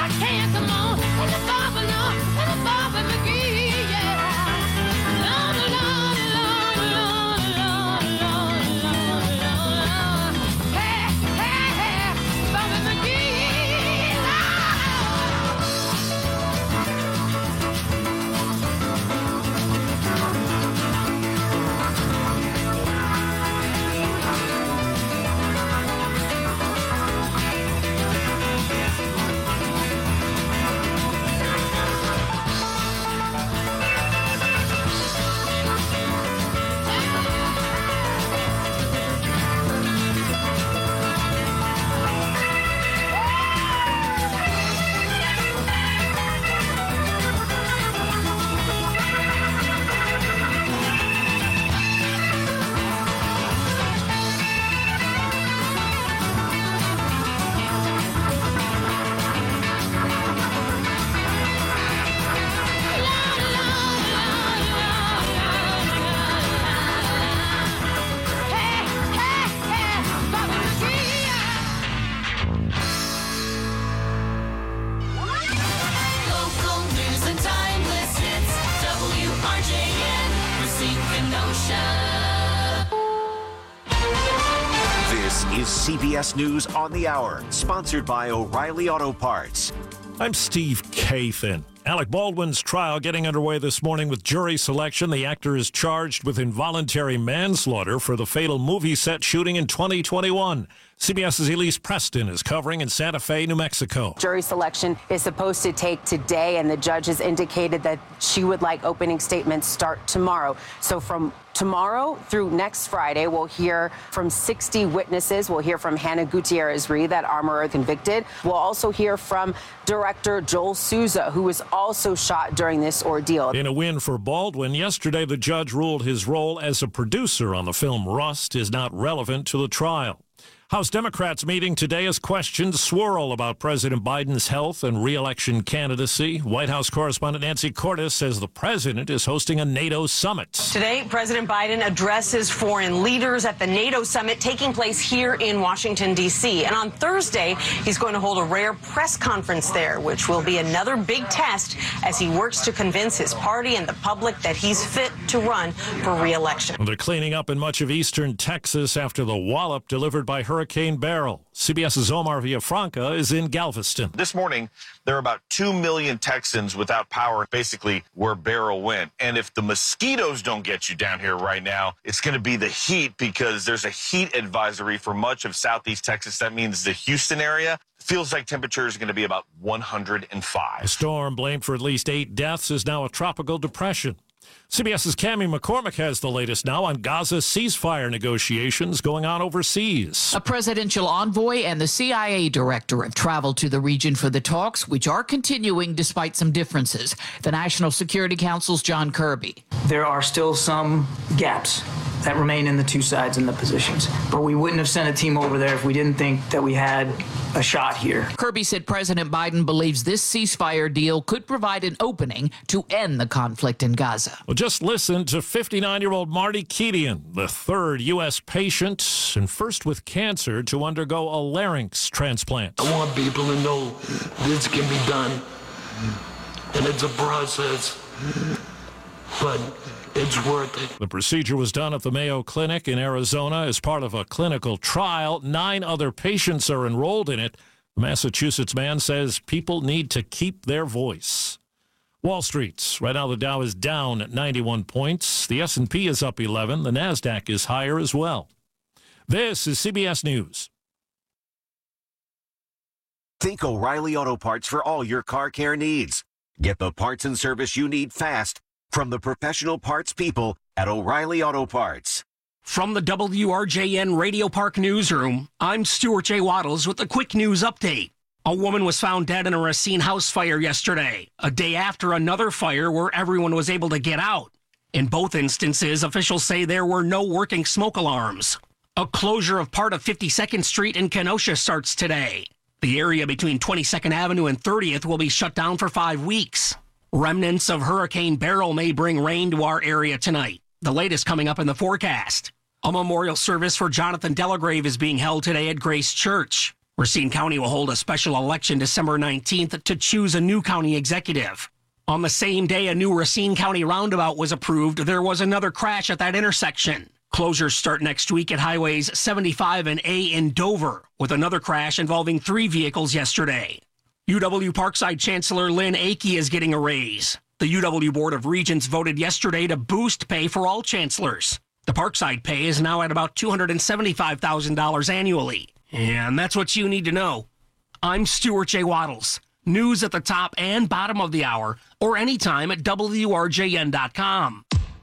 can, come on, and the Barbara, and the Barbara McGee, yeah. Lord, Lord, Lord, Lord, Lord, Lord, Lord, Lord. Hey, hey, hey, Barbara McGee, Local news and timeless hits. WRJN, Racine, Kenosha. This is CBS News on the Hour, sponsored by O'Reilly Auto Parts. I'm Steve Kathan. Alec Baldwin's trial getting underway this morning with jury selection. The actor is charged with involuntary manslaughter for the fatal movie set shooting in 2021. CBS's Elise Preston is covering in Santa Fe, New Mexico. Jury selection is supposed to take today, and the judge has indicated that she would like opening statements start tomorrow. So from tomorrow through next Friday, we'll hear from 60 witnesses. We'll hear from Hannah Gutierrez-Reed, that armorer convicted. We'll also hear from director Joel Souza, who was also shot during this ordeal. In a win for Baldwin, yesterday the judge ruled his role as a producer on the film Rust is not relevant to the trial. House Democrats meeting today as questions swirl about President Biden's health and re-election candidacy. White House correspondent Nancy Cordes says the president is hosting a NATO summit. Today, President Biden addresses foreign leaders at the NATO summit taking place here in Washington, D.C. And on Thursday, he's going to hold a rare press conference there, which will be another big test as he works to convince his party and the public that he's fit to run for re-election. They're cleaning up in much of eastern Texas after the wallop delivered by Hurricane Beryl. CBS's Omar Villafranca is in Galveston. This morning, there are about 2 million Texans without power, basically where Beryl went. And if the mosquitoes don't get you down here right now, it's going to be the heat, because there's a heat advisory for much of southeast Texas. That means the Houston area. Feels like temperature is going to be about 105. A storm blamed for at least 8 deaths is now a tropical depression. CBS's Cammie McCormick has the latest now on Gaza ceasefire negotiations going on overseas. A presidential envoy and the CIA director have traveled to the region for the talks, which are continuing despite some differences. The National Security Council's John Kirby. There are still some gaps that remain in the two sides in the positions, but we wouldn't have sent a team over there if we didn't think that we had a shot here. Kirby said President Biden believes this ceasefire deal could provide an opening to end the conflict in Gaza. Well, just listen to 59-year-old Marty Kedian, the third U.S. patient and first with cancer to undergo a larynx transplant. I want people to know this can be done, and it's a process, but it's worth it. The procedure was done at the Mayo Clinic in Arizona as part of a clinical trial. 9 other patients are enrolled in it. The Massachusetts man says people need to keep their voice. Wall Street. Right now the Dow is down at 91 points. The S&P is up 11. The NASDAQ is higher as well. This is CBS News. Think O'Reilly Auto Parts for all your car care needs. Get the parts and service you need fast from the professional parts people at O'Reilly Auto Parts. From the WRJN Radio Park Newsroom, I'm Stuart J. Waddles with a quick news update. A woman was found dead in a Racine house fire yesterday, a day after another fire where everyone was able to get out. In both instances, officials say there were no working smoke alarms. A closure of part of 52nd Street in Kenosha starts today. The area between 22nd Avenue and 30th will be shut down for 5 weeks. Remnants of Hurricane Beryl may bring rain to our area tonight. The latest coming up in the forecast. A memorial service for Jonathan Delagrave is being held today at Grace Church. Racine County will hold a special election December 19th to choose a new county executive. On the same day a new Racine County roundabout was approved, there was another crash at that intersection. Closures start next week at highways 75 and A in Dover, with another crash involving 3 vehicles yesterday. UW Parkside Chancellor Lynn Akey is getting a raise. The UW Board of Regents voted yesterday to boost pay for all chancellors. The Parkside pay is now at about $275,000 annually. And that's what you need to know. I'm Stuart J. Waddles. News at the top and bottom of the hour, or anytime at WRJN.com.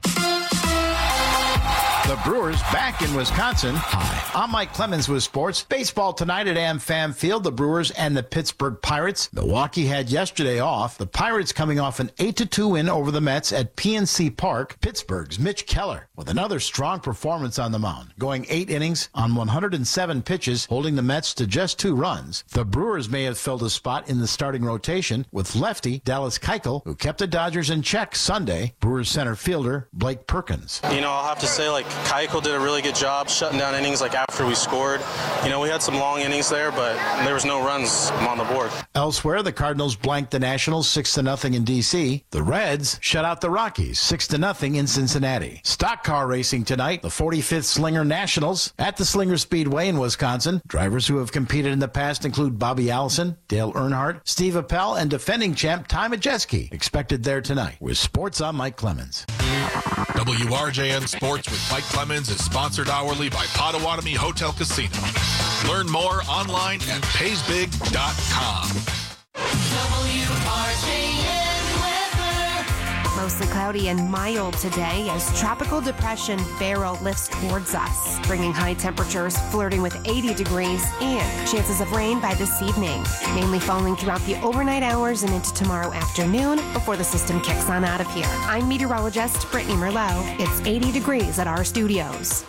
The Brewers back in Wisconsin. Hi, I'm Mike Clemens with sports. Baseball tonight at AmFam Field, the Brewers and the Pittsburgh Pirates. Milwaukee had yesterday off. The Pirates coming off an 8-2 win over the Mets at PNC Park. Pittsburgh's Mitch Keller with another strong performance on the mound, going 8 innings on 107 pitches, holding the Mets to just 2 runs. The Brewers may have filled a spot in the starting rotation with lefty Dallas Keuchel, who kept the Dodgers in check Sunday. Brewers center fielder Blake Perkins. I'll have to say, Keuchel did a really good job shutting down innings after we scored. We had some long innings there, but there was no runs on the board. Elsewhere, the Cardinals blanked the Nationals 6-0 in D.C. The Reds shut out the Rockies 6-0 in Cincinnati. Stock car racing tonight, the 45th Slinger Nationals at the Slinger Speedway in Wisconsin. Drivers who have competed in the past include Bobby Allison, Dale Earnhardt, Steve Appel, and defending champ Ty Majeski. Expected there tonight. With sports, I'm Mike Clemens. WRJN Sports with Mike Clemens is sponsored hourly by Potawatomi Hotel Casino. Learn more online at paysbig.com. WRJN weather. Mostly cloudy and mild today as Tropical Depression Beryl lifts towards us, bringing high temperatures flirting with 80 degrees and chances of rain by this evening, mainly falling throughout the overnight hours and into tomorrow afternoon before the system kicks on out of here. I'm meteorologist Brittany Merlot. It's 80 degrees at our studios.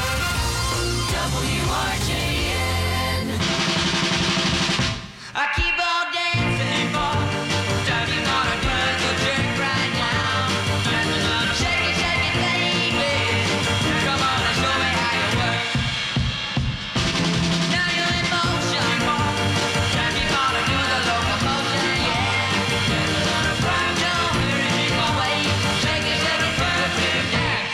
WRJN. I keep on dancing for time you wanna drag the jerk right now. Shake it, baby. Come on and show me how you work. Now you're in motion for time you wanna do the locomotion, yeah. Don't hurry, keep away. Shake it, perfect dance.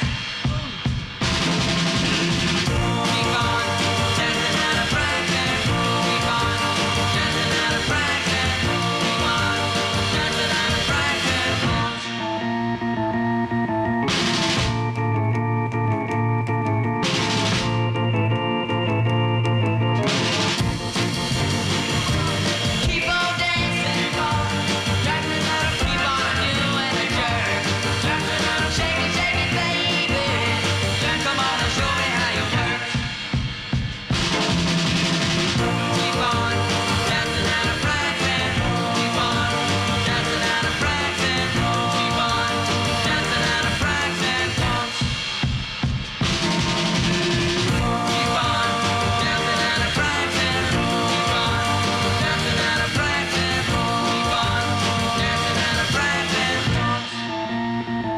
Keep on dancing out of practice. Keep on dancing out of practice. Keep on dancing out of Keep on dancing, boy. Dancing out of keep on doing a jerk. Dancing out of shake it, baby. Come on and show me how you work. Keep on dancing out of practice. Keep on dancing out of practice. Keep on dancing out of practice. Keep on dancing out of practice. Keep on dancing out of practice. Keep on dancing out of practice.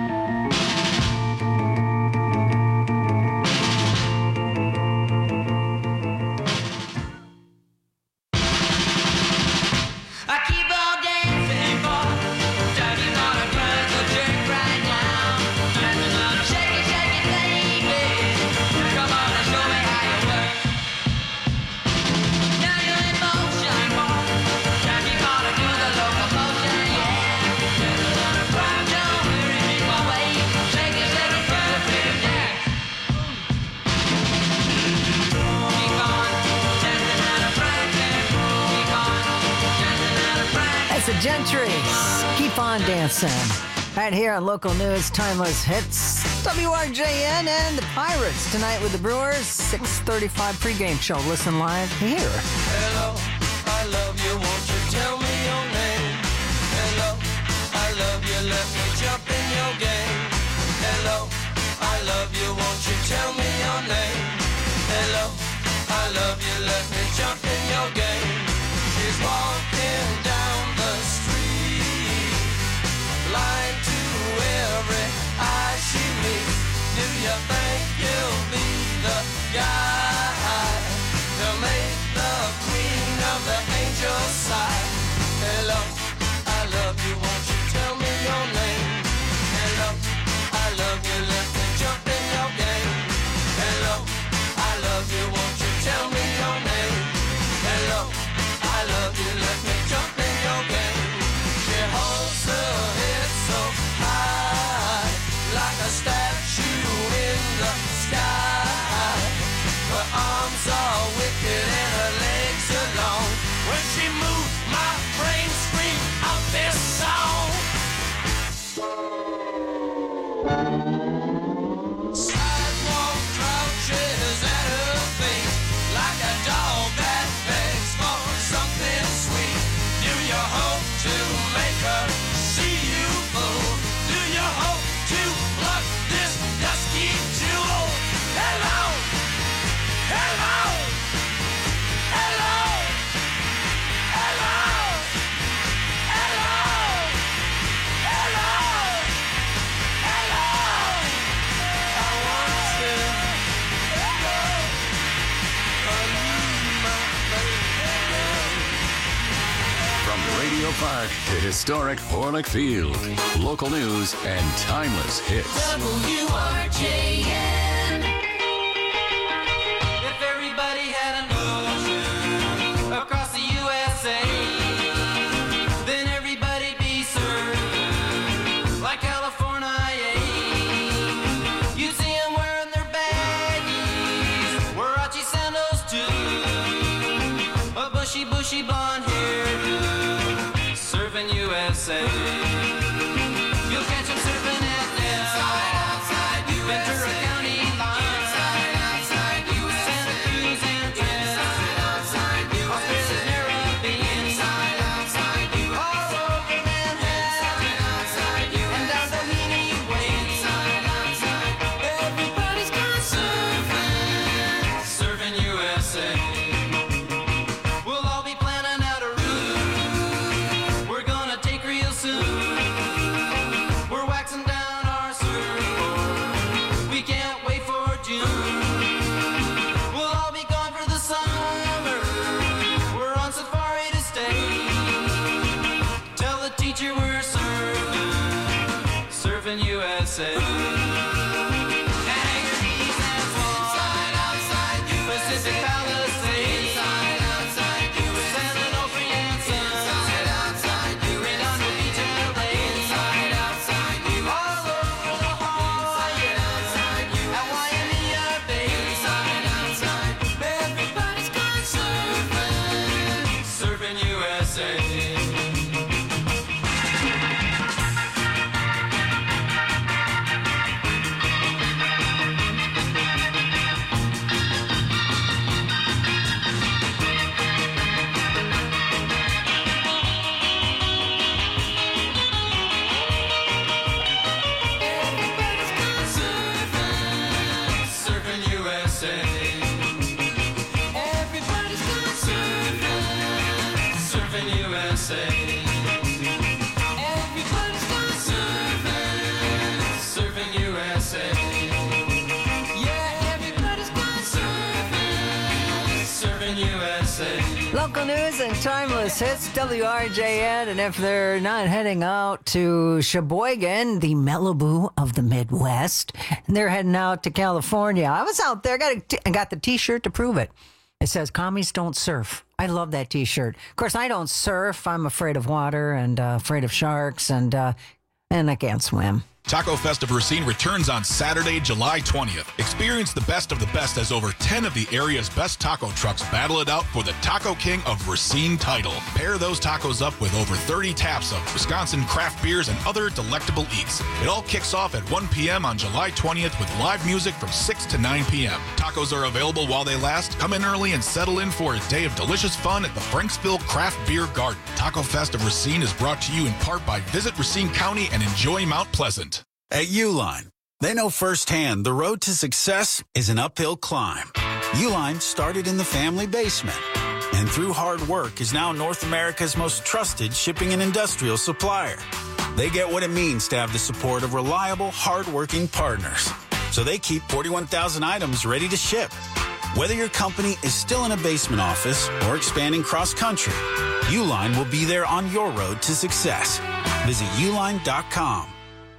I keep on dancing for time you wanna drag the jerk right now. Shake it, baby. Come on and show me how you work. Now you're in motion for time you wanna do the locomotion, yeah. Don't hurry, keep away. Shake it, perfect dance. Keep on dancing out of practice. Keep on dancing out of practice. That's the Gentry. Keep on dancing. Right here on Local News, Timeless Hits. WRJN and the Pirates tonight with the Brewers. 6:35 pregame show. Listen live here. Hello, I love you, won't you tell me your name? Hello, I love you, let me jump in your game. Hello, I love you, won't you tell me your name? Hello, I love you, let me jump in your game. She's walking down the street, blind to every eye she meets. Do you think you'll be the guy to make the you hope to make her see you full? Do you hope to pluck this dusky jewel? Hello, hello, hello, hello, hello, hello, hello. I want to From Radio Park to historic Horlick Field, local news and timeless hits. WRJN. If everybody had an ocean across the USA, then everybody'd be served like California. You'd see them wearing their baggies, Warachi sandals too, a bushy, bushy blonde hairdo, serving USA. You'll catch them surfing at Ventura County line, Santa Cruz and Trent, Australia's Caribbean, all over Manhattan, and down Doheny Way. Everybody's gone surfing USA. We'll all be planning out a route we're gonna take real soon. We're waxing down our surfboard. We can't wait for June. We'll all be gone for the summer. We're on safari to stay. Tell the teacher we're surfing USA. Anchorage and Swan, Pacific Palisades, San Onofre and Sun, Redondo Beach, LA, all over La Jolla, at Waimea Bay. Everybody's gone surfing USA. Everybody's gone surfing USA. Everybody's gone surfing USA. Everybody's gone surfing USA. Yeah, everybody's gone surfing USA. Local news and timeless hits, WRJN. And if they're not heading out to Sheboygan, the Malibu of the Midwest, and they're heading out to California. I was out there, I got the T-shirt to prove it. It says, "Commies don't surf." I love that T-shirt. Of course, I don't surf. I'm afraid of water and afraid of sharks, and I can't swim. Taco Fest of Racine returns on Saturday, July 20th. Experience the best of the best as over 10 of the area's best taco trucks battle it out for the Taco King of Racine title. Pair those tacos up with over 30 taps of Wisconsin craft beers and other delectable eats. It all kicks off at 1 p.m. on July 20th with live music from 6 to 9 p.m. Tacos are available while they last. Come in early and settle in for a day of delicious fun at the Franksville Craft Beer Garden. Taco Fest of Racine is brought to you in part by Visit Racine County and enjoy Mount Pleasant. At Uline, they know firsthand the road to success is an uphill climb. Uline started in the family basement and through hard work is now North America's most trusted shipping and industrial supplier. They get what it means to have the support of reliable, hard-working partners. So they keep 41,000 items ready to ship. Whether your company is still in a basement office or expanding cross-country, Uline will be there on your road to success. Visit uline.com.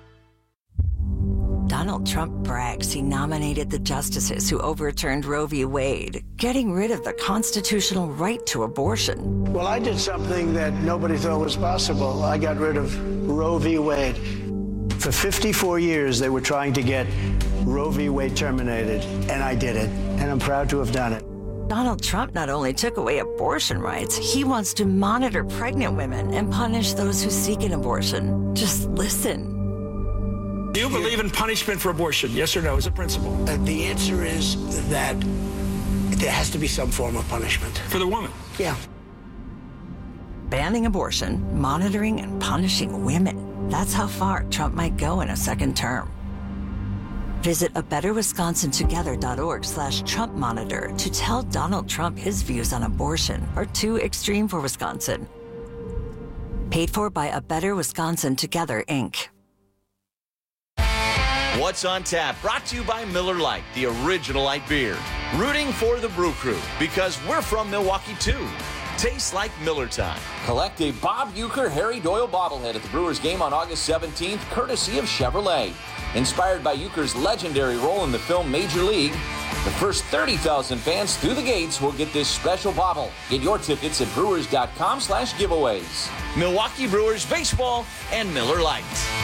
Donald Trump brags he nominated the justices who overturned Roe v. Wade, getting rid of the constitutional right to abortion. Well, I did something that nobody thought was possible. I got rid of Roe v. Wade. For 54 years, they were trying to get Roe v. Wade terminated, and I did it, and I'm proud to have done it. Donald Trump not only took away abortion rights, he wants to monitor pregnant women and punish those who seek an abortion. Just listen. Do you believe in punishment for abortion? Yes or no, as a principle? The answer is that there has to be some form of punishment. For the woman? Yeah. banning abortion, monitoring and punishing women. That's how far Trump might go in a second term. Visit abetterwisconsintogether.org/Trump Monitor to tell Donald Trump his views on abortion are too extreme for Wisconsin. Paid for by A Better Wisconsin Together, Inc. What's on Tap, brought to you by Miller Lite, the original light beer. Rooting for the Brew Crew, because we're from Milwaukee too. Tastes like Miller time. Collect a Bob Uecker Harry Doyle bobblehead at the Brewers game on August 17th, courtesy of Chevrolet. Inspired by Uecker's legendary role in the film Major League, the first 30,000 fans through the gates will get this special bobble. Get your tickets at brewers.com/giveaways. Milwaukee Brewers baseball and Miller Lite.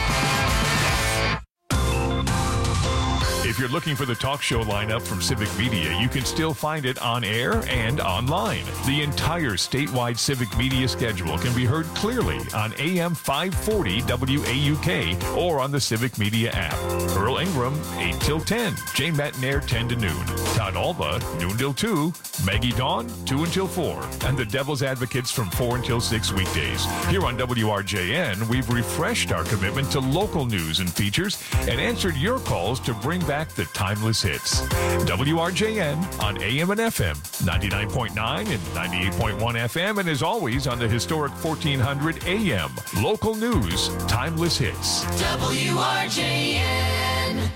If you're looking for the talk show lineup from Civic Media, you can still find it on air and online. The entire statewide Civic Media schedule can be heard clearly on AM 540 WAUK or on the Civic Media app. Earl Ingram, 8 till 10. Jane Matinaire, 10 to noon. Todd Alba, noon till 2. Maggie Dawn, 2 until 4. And the Devil's Advocates from 4 until 6 weekdays. Here on WRJN, we've refreshed our commitment to local news and features and answered your calls to bring back the timeless hits. WRJN on AM and FM, 99.9 and 98.1 FM, and as always on the historic 1400 AM. Local news, timeless hits. WRJN.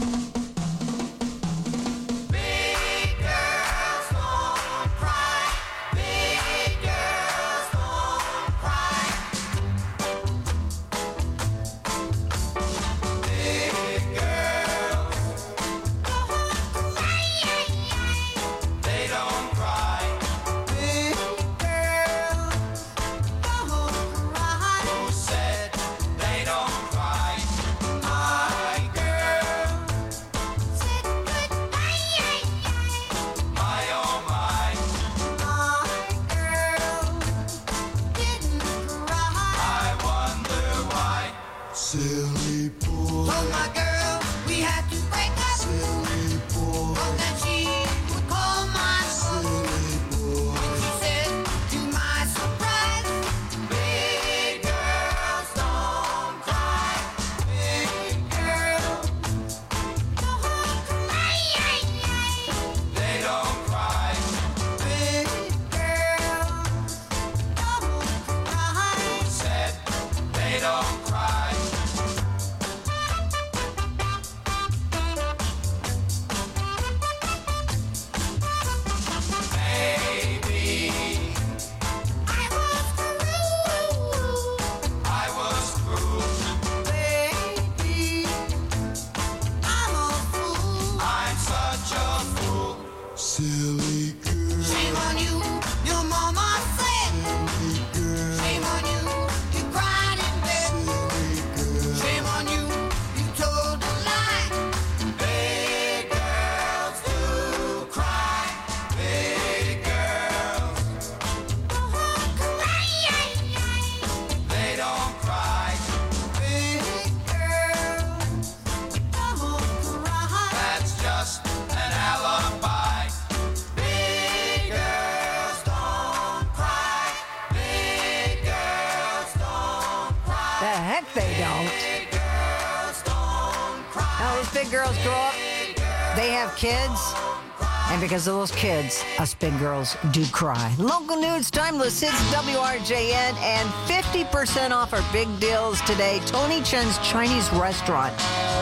Kids, and because of those kids, us big girls do cry. Local news, timeless hits, WRJN, and 50% off our big deals today. Tony Chen's Chinese restaurant.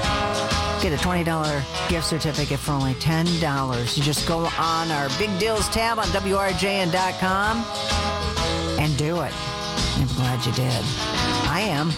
Get a $20 gift certificate for only $10. You just go on our big deals tab on WRJN.com and do it. I'm glad you did. I am.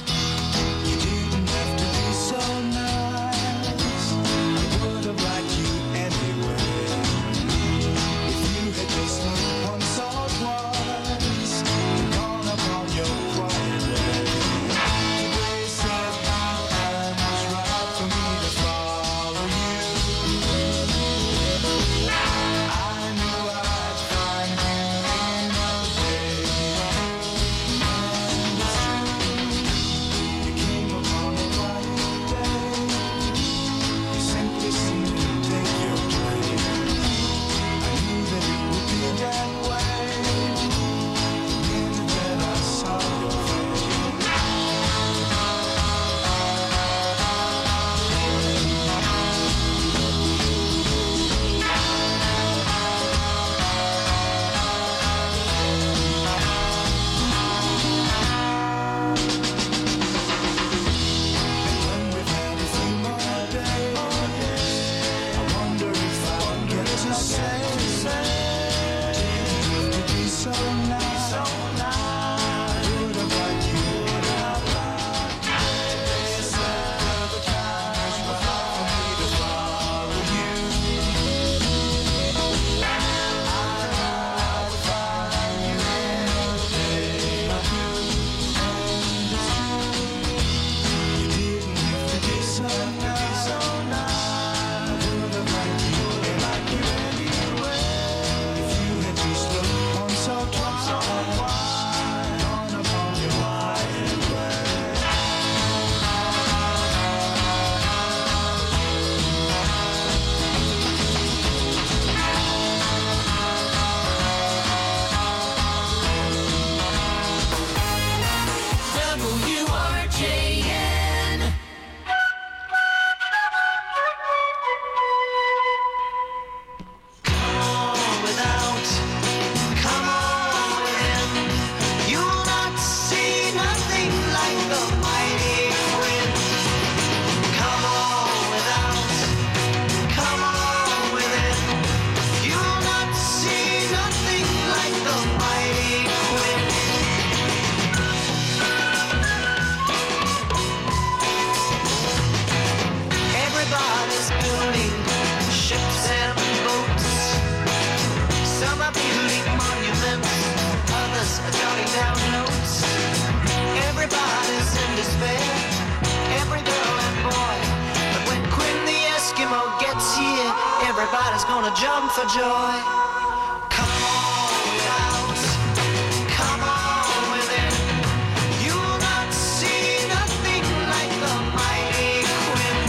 wanna jump for joy. Come on without, come on within. You'll not see nothing like the mighty Quinn.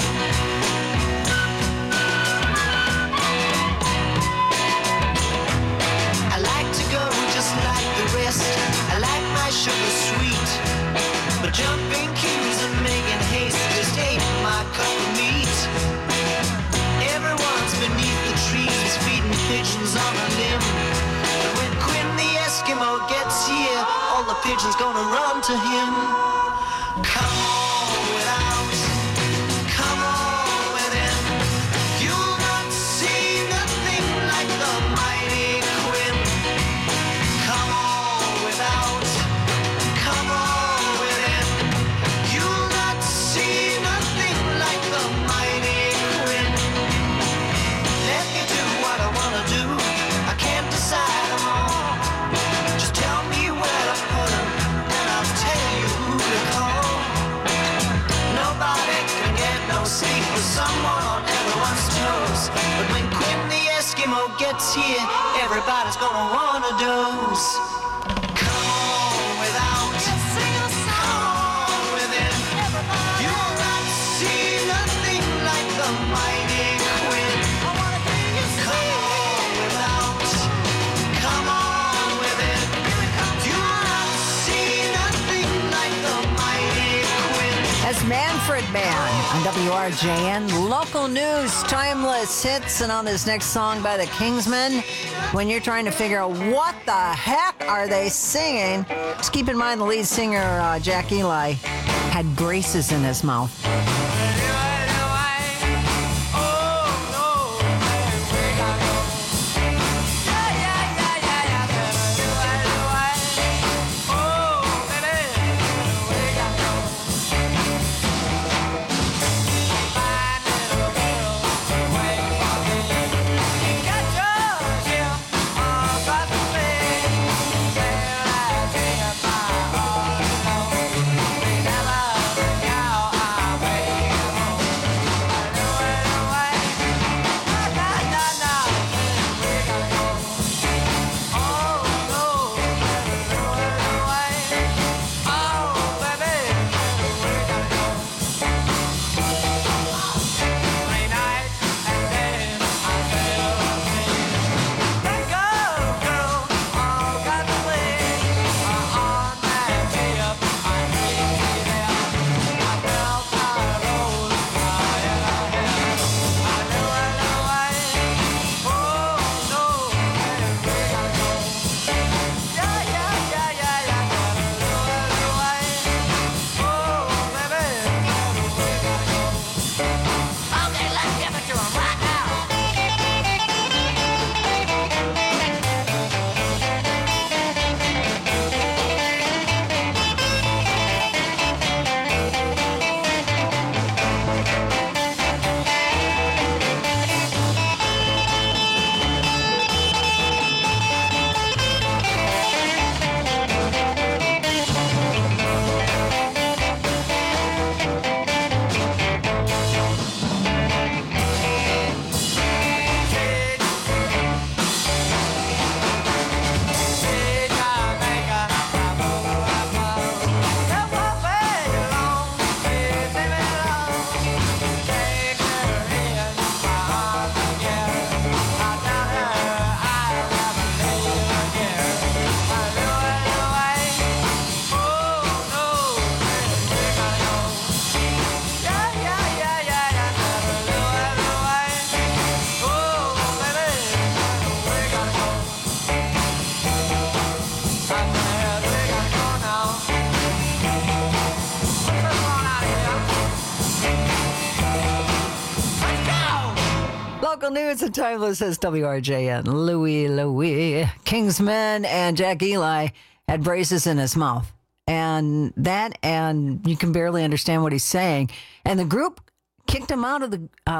I like to go just like the rest. I like my sugar sweet, but jumping queues and making haste just ain't my cup of meat. Everyone's beneath the trees feeding pigeons on a limb. But when Quinn the Eskimo gets here, all the pigeons gonna run to him. Come on without, come on within. You'll not see nothing like the mighty Quinn. Come on without, come on within. You'll not see nothing like the mighty Quinn. Let me do what I wanna do. I can't decide them all. Just tell me where to put them, and I'll tell you who to call. Nobody can get no sleep with someone on everyone's toes. But when Quinn the Eskimo gets here, everybody's gonna wanna doze. Come on without, come on within. You'll not see nothing like the mighty Quinn. Come on without, come on within. You'll not see nothing like the mighty Quinn. That's Manfred Mann on WRJN. Local news, timeless hits, and on this next song by the Kingsmen, when you're trying to figure out what the heck are they singing, just keep in mind the lead singer, Jack Eli, had braces in his mouth. Local news and timeless as WRJN. Louis, Kingsman, and Jack Eli had braces in his mouth. And you can barely understand what he's saying. And the group kicked him out of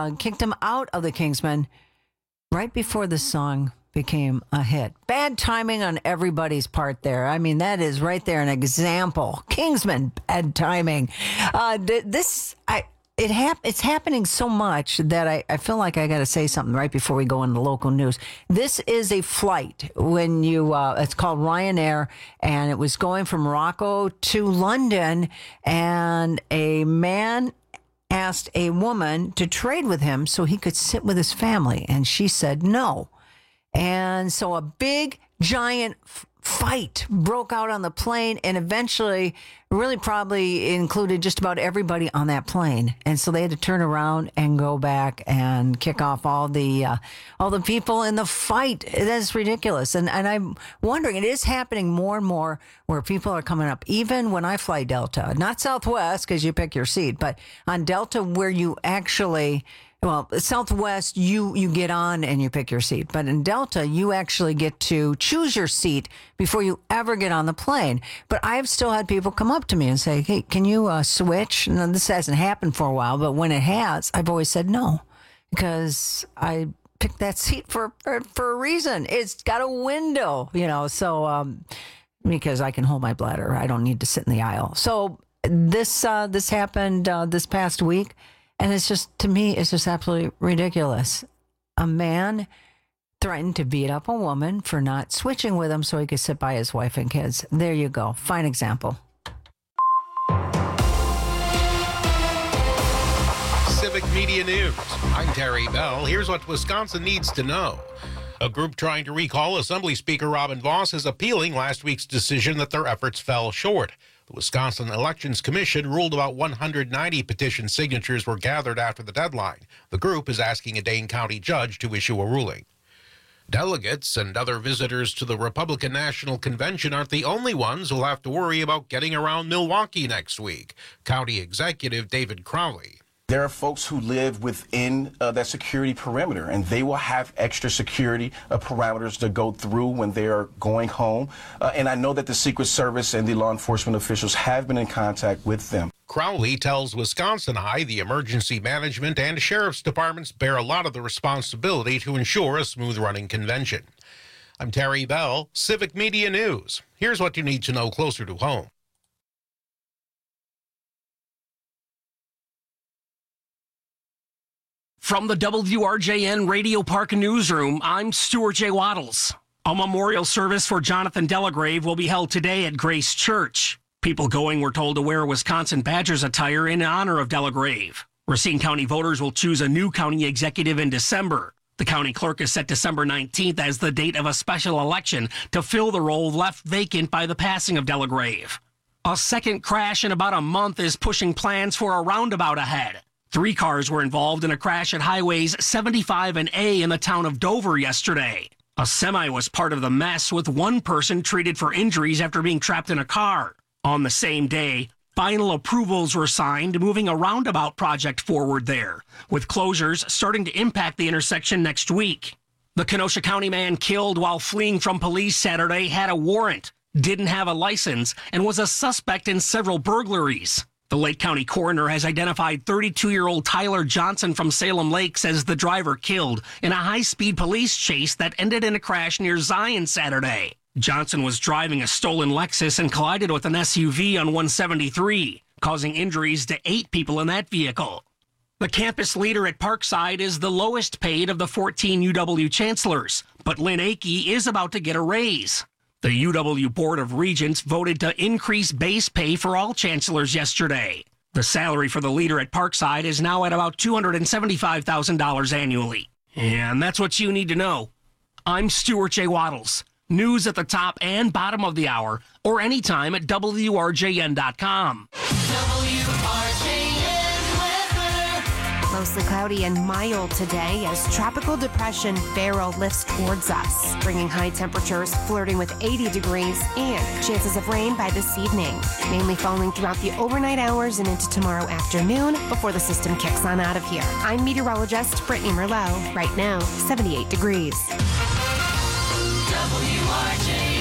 the Kingsmen right before the song became a hit. Bad timing on everybody's part there. I mean, that is right there an example. Kingsman, bad timing. it's happening so much that I feel like I got to say something right before we go into local news. This is a flight when it's called Ryanair, and it was going from Morocco to London, and a man asked a woman to trade with him so he could sit with his family, and she said no. And so a big, giant fight broke out on the plane, and eventually really probably included just about everybody on that plane. And so they had to turn around and go back and kick off all the people in the fight. That's ridiculous. And I'm wondering, it is happening more and more where people are coming up, even when I fly Delta, not Southwest because you pick your seat, but on Delta where you actually... Well, Southwest, you get on and you pick your seat. But in Delta, you actually get to choose your seat before you ever get on the plane. But I've still had people come up to me and say, hey, can you switch? Now, this hasn't happened for a while, but when it has, I've always said no. Because I picked that seat for a reason. It's got a window, so because I can hold my bladder. I don't need to sit in the aisle. So this happened this past week. And it's just, to me, it's just absolutely ridiculous. A man threatened to beat up a woman for not switching with him so he could sit by his wife and kids. There you go. Fine example. Civic Media News. I'm Terry Bell. Here's what Wisconsin needs to know. A group trying to recall Assembly Speaker Robin Vos is appealing last week's decision that their efforts fell short. The Wisconsin Elections Commission ruled about 190 petition signatures were gathered after the deadline. The group is asking a Dane County judge to issue a ruling. Delegates and other visitors to the Republican National Convention aren't the only ones who'll have to worry about getting around Milwaukee next week. County Executive David Crowley. There are folks who live within that security perimeter, and they will have extra security parameters to go through when they are going home. And I know that the Secret Service and the law enforcement officials have been in contact with them. Crowley tells Wisconsin Eye the emergency management and sheriff's departments bear a lot of the responsibility to ensure a smooth-running convention. I'm Terry Bell, Civic Media News. Here's what you need to know closer to home. From the WRJN Radio Park Newsroom, I'm Stuart J. Waddles. A memorial service for Jonathan Delagrave will be held today at Grace Church. People going were told to wear Wisconsin Badgers attire in honor of Delagrave. Racine County voters will choose a new county executive in December. The county clerk has set December 19th as the date of a special election to fill the role left vacant by the passing of Delagrave. A second crash in about a month is pushing plans for a roundabout ahead. 3 cars were involved in a crash at highways 75 and A in the town of Dover yesterday. A semi was part of the mess, with one person treated for injuries after being trapped in a car. On the same day, final approvals were signed, moving a roundabout project forward there, with closures starting to impact the intersection next week. The Kenosha County man killed while fleeing from police Saturday had a warrant, didn't have a license, and was a suspect in several burglaries. The Lake County coroner has identified 32-year-old Tyler Johnson from Salem Lakes as the driver killed in a high-speed police chase that ended in a crash near Zion Saturday. Johnson was driving a stolen Lexus and collided with an SUV on 173, causing injuries to 8 people in that vehicle. The campus leader at Parkside is the lowest paid of the 14 UW chancellors, but Lynn Akey is about to get a raise. The UW Board of Regents voted to increase base pay for all chancellors yesterday. The salary for the leader at Parkside is now at about $275,000 annually. And that's what you need to know. I'm Stuart J. Waddles. News at the top and bottom of the hour, or anytime at WRJN.com. Mostly cloudy and mild today as Tropical Depression Beryl lifts towards us, bringing high temperatures flirting with 80 degrees and chances of rain by this evening, mainly falling throughout the overnight hours and into tomorrow afternoon before the system kicks on out of here. I'm meteorologist Brittany Merlot. Right now, 78 degrees. WRJN.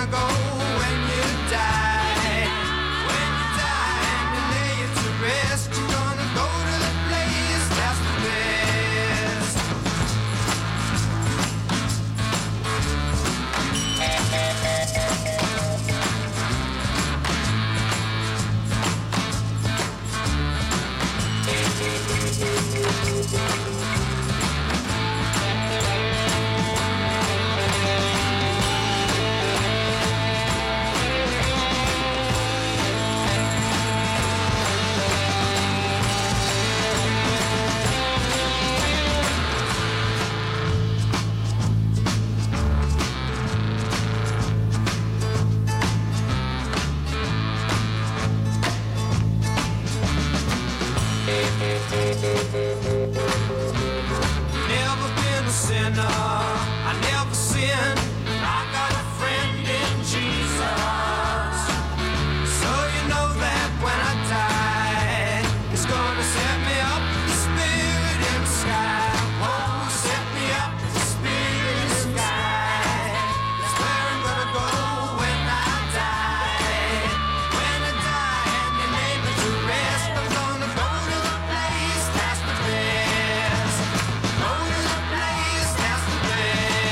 gonna go when you die? When you die and you lay it to rest, you're gonna go to the place that's the best. Never been a sinner, I never sinned. I got a friend in Jesus. So you know that when I die, it's gonna set me up, the spirit in the sky. Oh, set me up, the spirit in the sky. That's where I'm gonna go when I die. When I die and you lay me to rest, I'm gonna go to the place that's the best. Go to the place that's the best.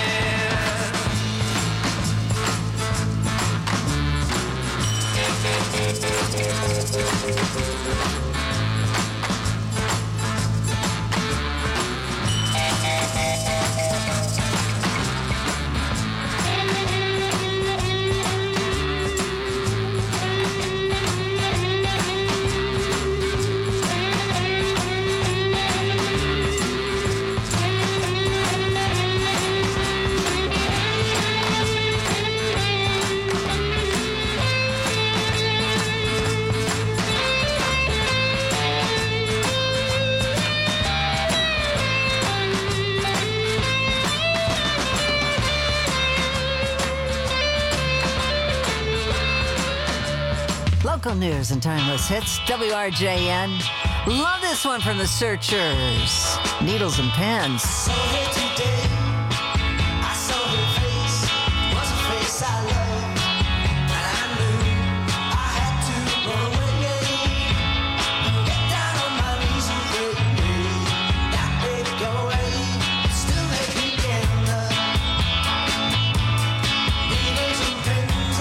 Local news and timeless hits, WRJN. Love this one from the Searchers. Needles and Pens. So here today, I saw her face, was a face I loved, and I knew I had to run away, get down on my knees and pray, that baby go away, still they together, needles and pins,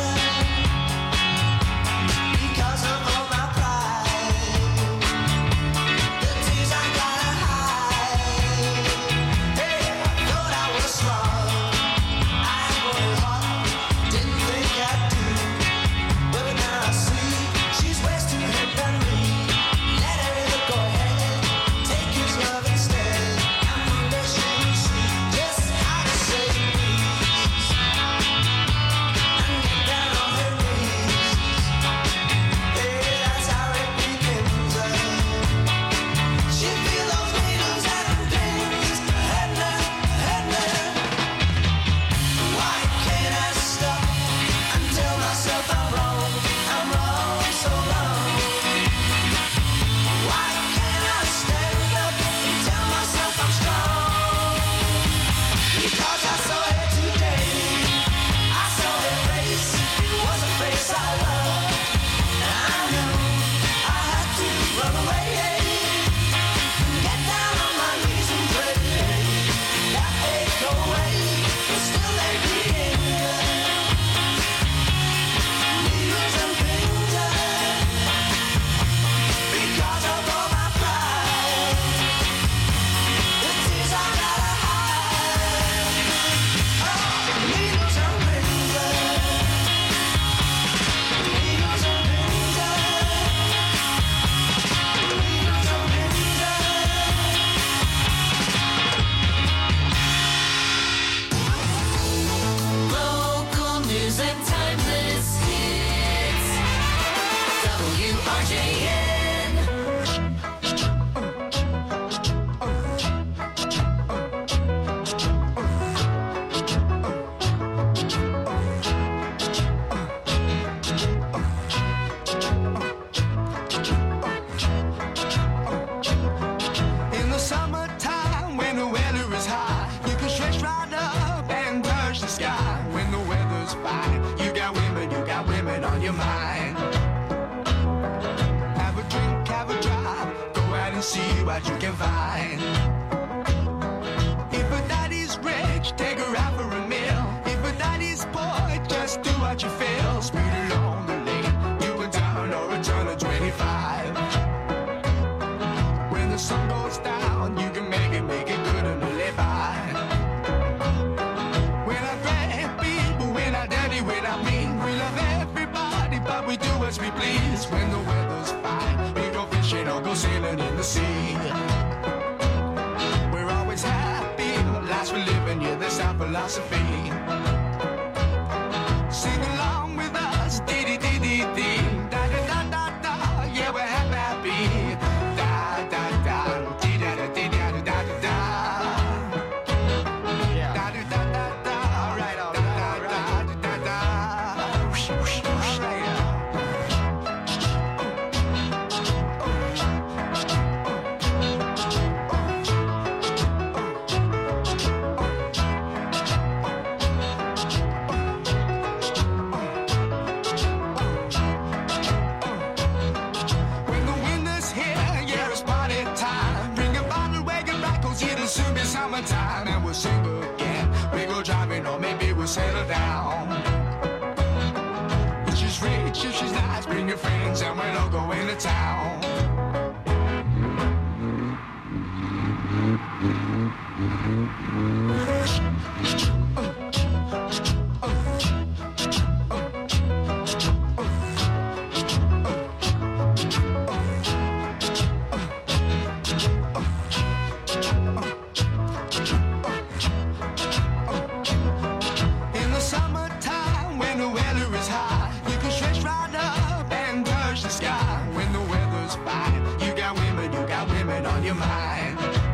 because of all my pride, the tears I gotta hide. Hey, I thought I was smart, I am going hard, didn't think I'd do, but now I see she's wasting her than me. Let her go ahead, take his love instead. I'm wondering she'll see just how to say please, and get down on her knees. Hey, that's how it begins. She feel those needles and pins, and why can't I stop and tell myself I'm wrong so wrong? Why can't I stand up and tell myself I'm strong? Because I saw her today, I saw her face, it was a face I loved, and I knew I had to run away, get down on my knees and pray, that they'd go away, but still they'd be in there. Needles and pins, because of all my pride, the tears I gotta hide. Oh, needles and pins, needles and pins, needles and pins. Local news and timeless hits. WRJN. In the summertime, when the weather is high, you can stretch right up and touch the sky. When the weather's fine, you got your mind. Have a drink, have a drive, go out and see what you can find. If a daddy's rich, take her out for a meal. If a daddy's poor, just do what you feel. Speed along the lane, you can turn or a turn of 25. When the sun goes down, you can make it good and live by. We're not great people, we're not dirty, we're not mean. We love everybody, but we do as we please. When the weather's fine, we go fishing or go sailing in the sea. We're always happy, the lives we're living, yeah, that's our philosophy. Sing along with us, dee-dee-dee-dee-dee. Da-da-da-da-da, yeah, we're happy. Da-da-da, dee-da-da-dee-da-da-da-da. Da-da-da-da-da, all right, all right, da-da-da-da-da. Whoosh, whoosh, whoosh, all right. When the winter's here, yeah, it's party time. Bring a bottle, wagon back, 'cause it'll soon be summertime. And we'll sing again. We go driving, or maybe we'll settle down. If she's rich, if she's nice, bring your friends, and we'll all go into town. In the summertime, when the weather is high, you can stretch right up and touch the sky. When the weather's fine, you got women on your mind.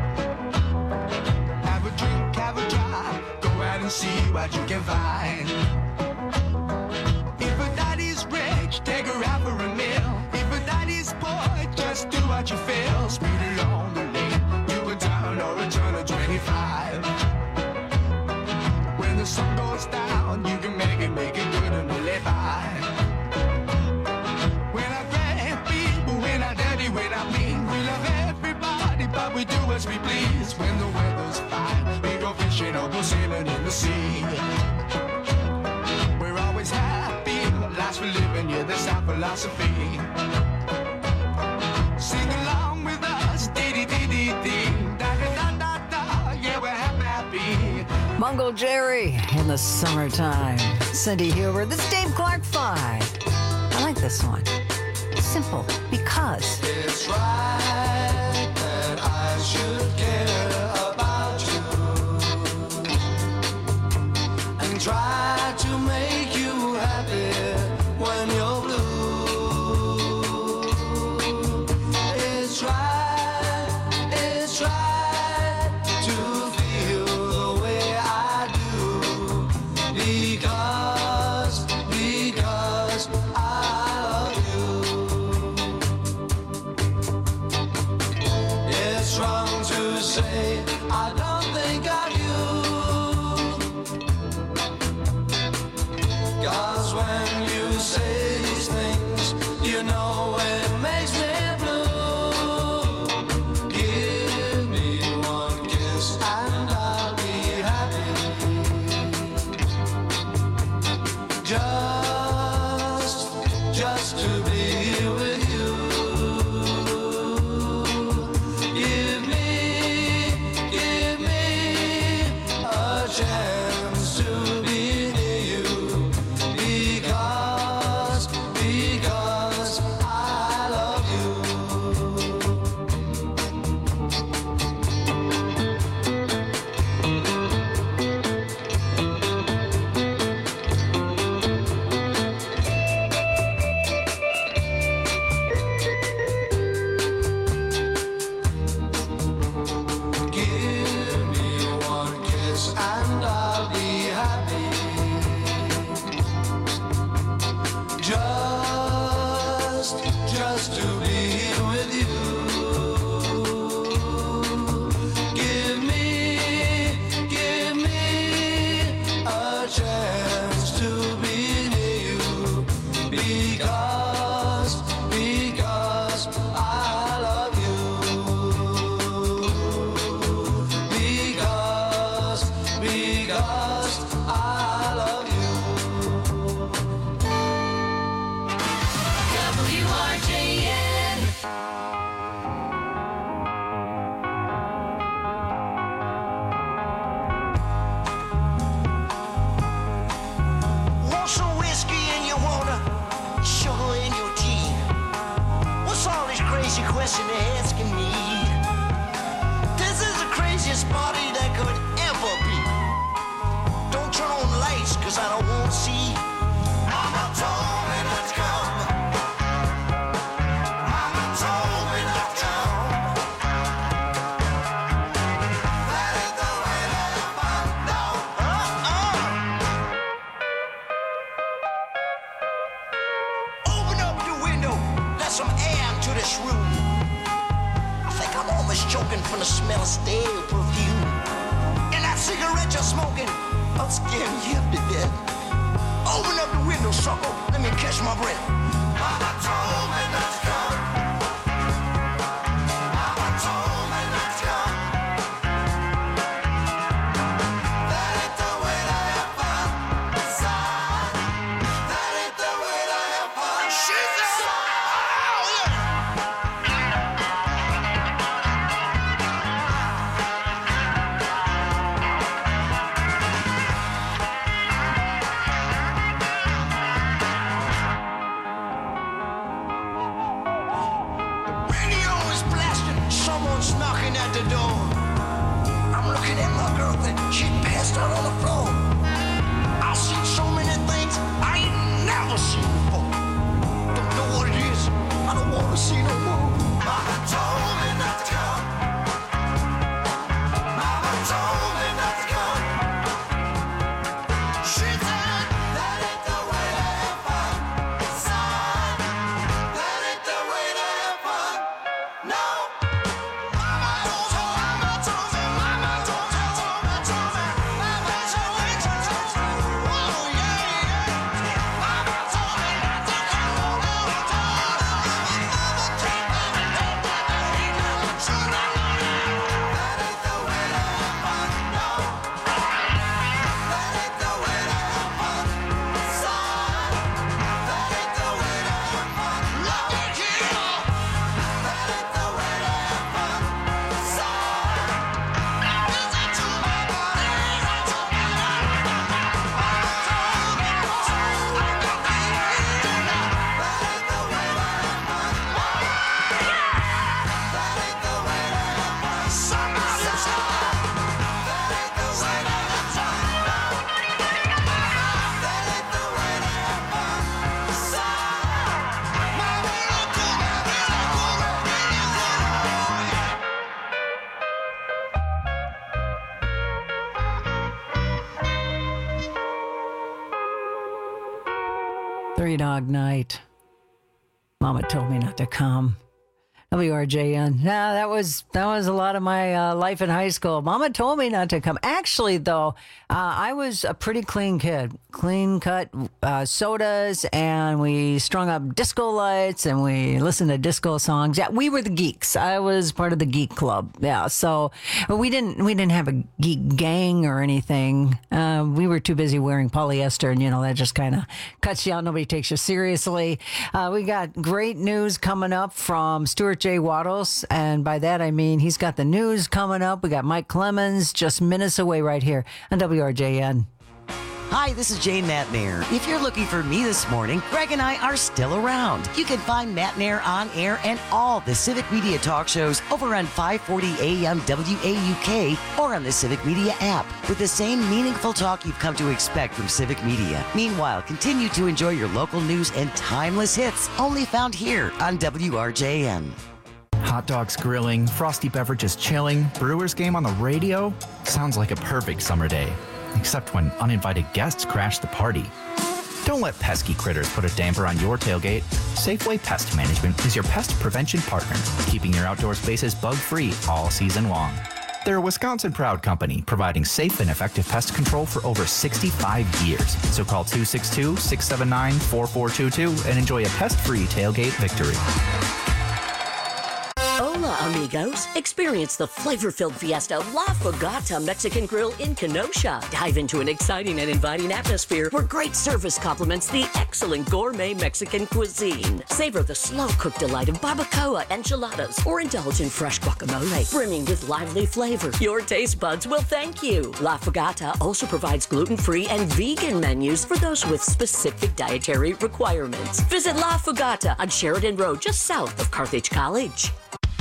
Have a drink, have a drive, go out and see what you can find. If a daddy's rich, take her out for a meal. If a daddy's poor, just do what you feel. Speed along the lane, you can turn or a turn of 25. When the sun goes down, you can make it good and live by. We're not great people, we're not dirty, we're not mean. We love everybody, but we do as we please. When the weather's fine, we go fishing or go sailing in the sea. We're always happy, the lives we're living, yeah, that's our philosophy. Sing along with us, dee-dee-dee-dee-dee. Da-da-da-da-da, yeah, we're happy. Mungo Jerry in the summertime. Cindy Huber, this is Dave Clark 5. I like this one. Simple, because. It's right that I should care about you and try to make you happy when you're blue. It's right to feel the way I do because I love you. It's wrong to say I don't think of you, 'cause when you say these things, you know it makes me blue. Give me one kiss and I'll be happy. Just to be with you. Give me a chance to be near you because I love you. Give me one kiss and I'll be happy. Just to be with you. Give me a chance to be near you. question they're asking me. This is the craziest party that could ever be. Don't turn on the lights, cause I don't want to see. Mama told me not to come. Mama told me not to come. That ain't the way to have fun, no. Open up the window, let some air into this room. I think I'm almost choking from the smell of stale perfume. And that cigarette you're smoking, I'm scaring you to death. Open up the window, sucker. Let me catch my breath. Mama told me not to come. Mama told me not to come. That ain't the way to have fun, son. That ain't the way to have fun. She's a someone's knocking at the door. I'm looking at my girlfriend, she passed out on the floor. I've seen so many things I ain't never seen before. Don't know what it is, I don't want to see no more. Mama told me not to come. Mama told me not to come. She said that ain't the way to have fun, son. That ain't the way to have fun, no. Three Dog Night. Mama told me not to come. WRJN. Yeah, that was a lot of my life in high school. Mama told me not to come. Actually, though, I was a pretty clean kid. Clean cut sodas, and we strung up disco lights, and we listened to disco songs. Yeah, we were the geeks. I was part of the geek club. Yeah, so but we didn't have a geek gang or anything. We were too busy wearing polyester, and that just kind of cuts you out. Nobody takes you seriously. We got great news coming up from Stuart J. Waddles, and by that I mean he's got the news coming up. We got Mike Clemens just minutes away right here on WRJN. Hi, this is Jane Matnair. If you're looking for me this morning, Greg and I are still around. You can find Matnair on air and all the Civic Media talk shows over on 540 AM WAUK or on the Civic Media app with the same meaningful talk you've come to expect from Civic Media. Meanwhile, continue to enjoy your local news and timeless hits only found here on WRJN. Hot dogs grilling, frosty beverages chilling, Brewers game on the radio. Sounds like a perfect summer day. Except when uninvited guests crash the party. Don't let pesky critters put a damper on your tailgate. Safeway Pest Management is your pest prevention partner, keeping your outdoor spaces bug-free all season long. They're a Wisconsin-proud company providing safe and effective pest control for over 65 years. So call 262-679-4422 and enjoy a pest-free tailgate victory. Hola, amigos. Experience the flavor-filled fiesta La Fogata Mexican Grill in Kenosha. Dive into an exciting and inviting atmosphere where great service complements the excellent gourmet Mexican cuisine. Savor the slow-cooked delight of barbacoa enchiladas or indulge in fresh guacamole, brimming with lively flavor. Your taste buds will thank you. La Fogata also provides gluten-free and vegan menus for those with specific dietary requirements. Visit La Fogata on Sheridan Road, just south of Carthage College.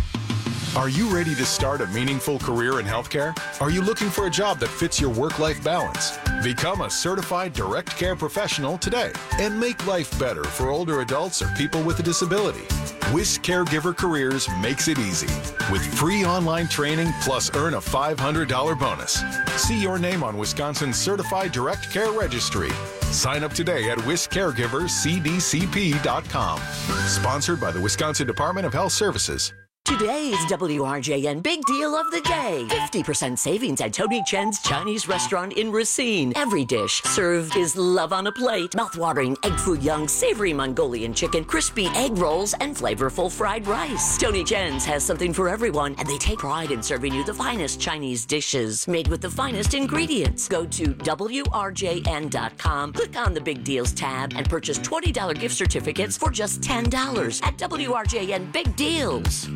Are you ready to start a meaningful career in healthcare? Are you looking for a job that fits your work-life balance? Become a certified direct care professional today and make life better for older adults or people with a disability. WIS Caregiver Careers makes it easy with free online training plus earn a $500 bonus. See your name on Wisconsin's Certified Direct Care Registry. Sign up today at wiscaregivercdcp.com. Sponsored by the Wisconsin Department of Health Services. Today's WRJN Big Deal of the Day. 50% savings at Tony Chen's Chinese restaurant in Racine. Every dish served is love on a plate. Mouth-watering egg foo young, savory Mongolian chicken, crispy egg rolls, and flavorful fried rice. Tony Chen's has something for everyone, and they take pride in serving you the finest Chinese dishes made with the finest ingredients. Go to WRJN.com, click on the Big Deals tab, and purchase $20 gift certificates for just $10 at WRJN Big Deals.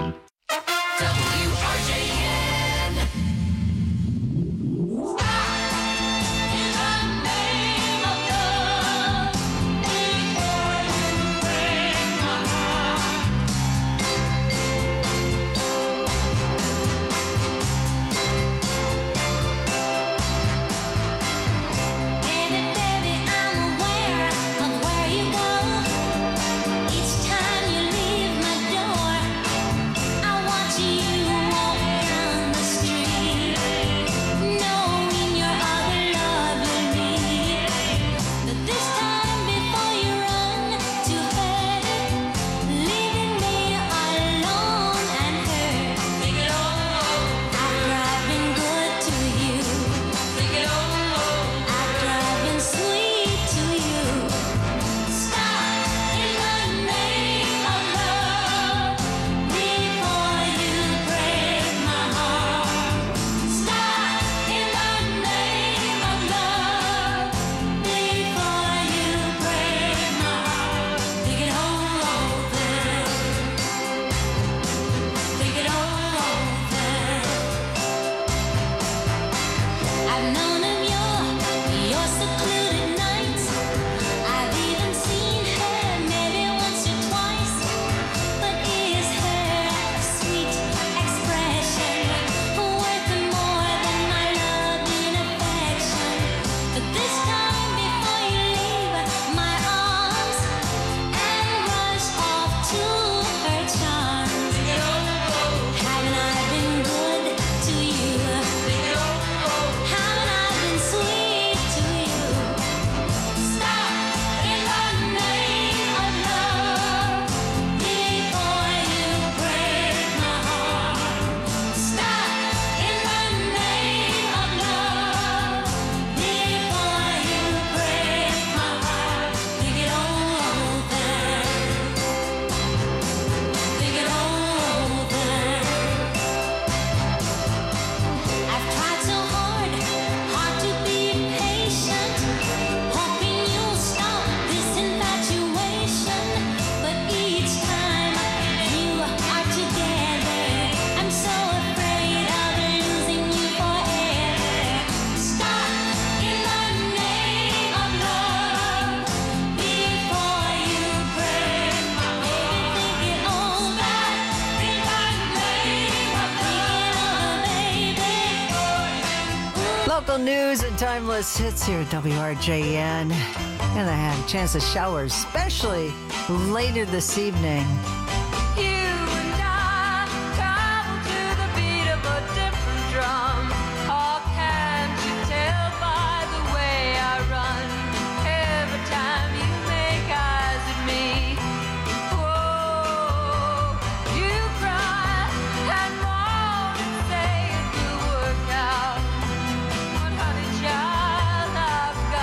News and timeless hits here at WRJN. And I had a chance to shower, especially later this evening.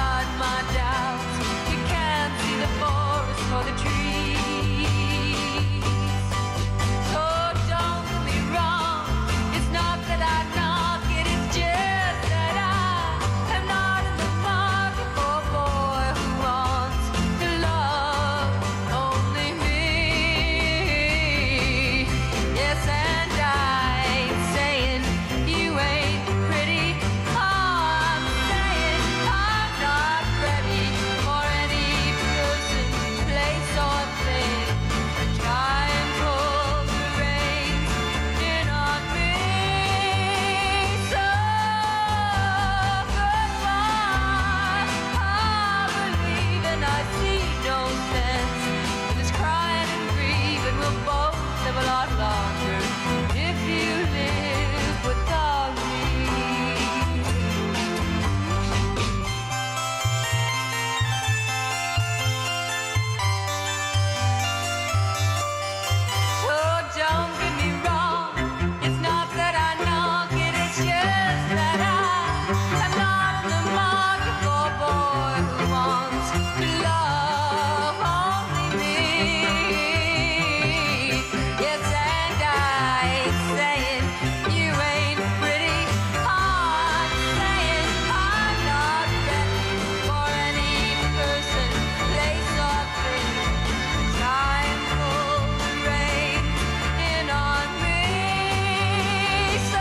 For the tree. love only me. Yes, and I ain't saying you ain't pretty. I'm saying I'm not ready for any person, place or thing. Time will rain in on me. So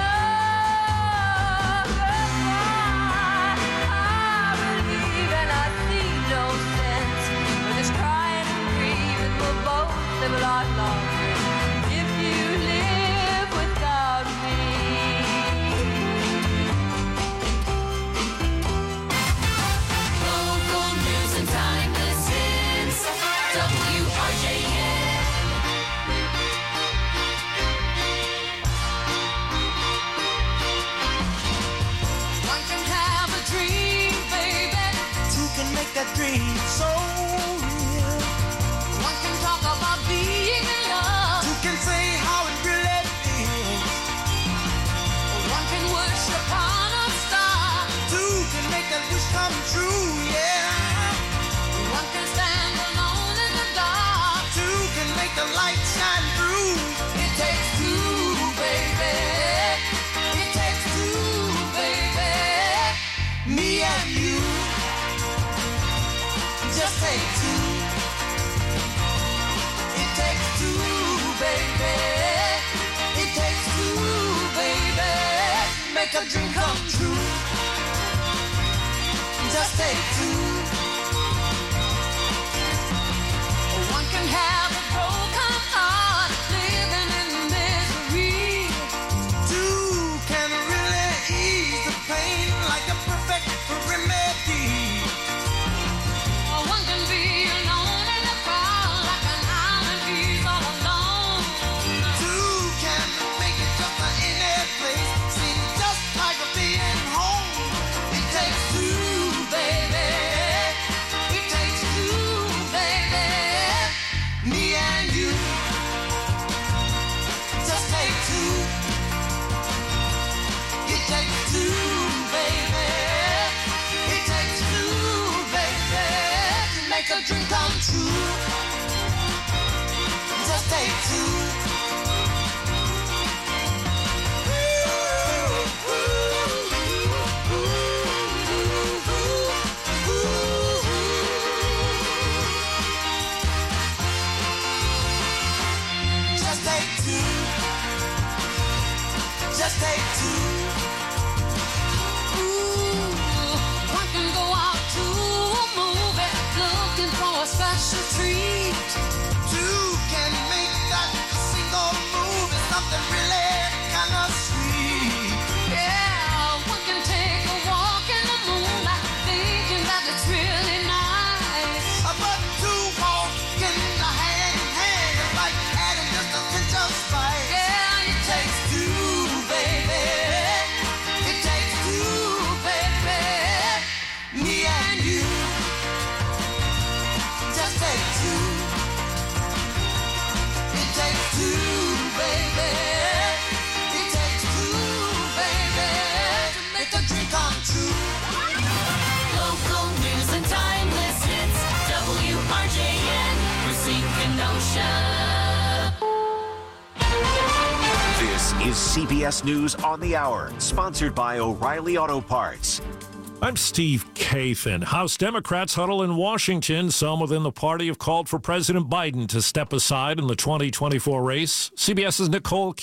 goodbye. I believe and I see no sense with this crying and grieving. We'll both live a lot longer if you live without me. Local news and timeless hits. WRJN. One can have a dream, baby. Two can make that dream so real. One can talk about being in love. Two can say how it really feels. One can wish upon a star. Two can make that wish come true, yeah. One can stand alone in the dark. Two can make the light shine through. It takes two, baby. It takes two, baby. Me and you. Just take two. It takes two, baby. It takes two, baby. Make a dream come true. Just take two. One can have a broken heart, living in misery. Two can really ease the pain like a perfect remedy. One can be alone in the crowd like an island he's all alone. Two can make it just any place seem just like being home. It takes two, baby. It takes two, baby. Me and you. Just take two. It takes two, baby. It takes two, baby. To make a dream come true. Just take two. Just take two. Just take two. One can go out to a movie looking for a special treat. Two can make that single movie something really kind of sweet. Yeah, one can take a walk in the moonlight thinking that it's really nice. But two walking hand in hand is like adding just a pinch of spice. Yeah, it takes two, baby. It takes two, baby. Me and you. Just take two. It takes two, baby. It takes two, baby. To make a dream come true. Local news and timeless hits. WRJN. Racine, Kenosha. This is CBS News on the Hour, sponsored by O'Reilly Auto Parts. I'm Steve Kathan. House Democrats huddle in Washington. Some within the party have called for President Biden to step aside in the 2024 race. CBS's Nicole